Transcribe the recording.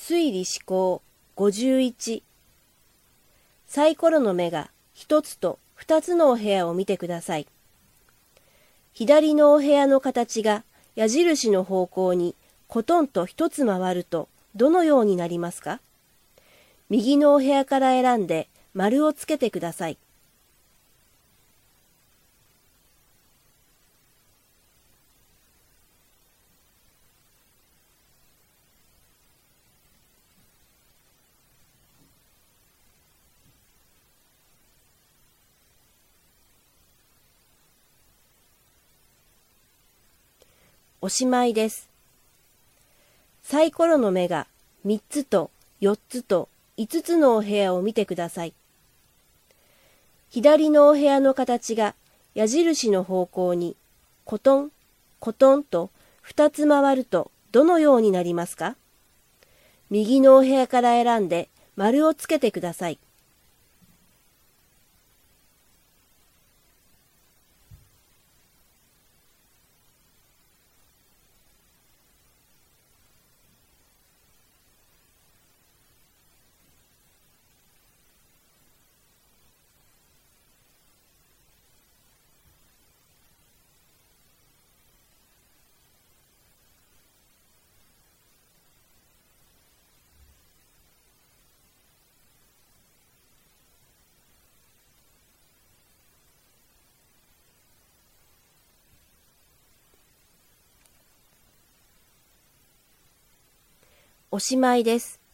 推理思考51。サイコロの目が一つと二つのお部屋を見てください。左のお部屋の形が矢印の方向にコトンと一つ回るとどのようになりますか？右のお部屋から選んで丸をつけてください。おしまいです。サイコロの目が3つと4つと5つのお部屋を見てください。左のお部屋の形が矢印の方向にコトン、コトンと2つ回るとどのようになりますか？右のお部屋から選んで丸をつけてください。おしまいです。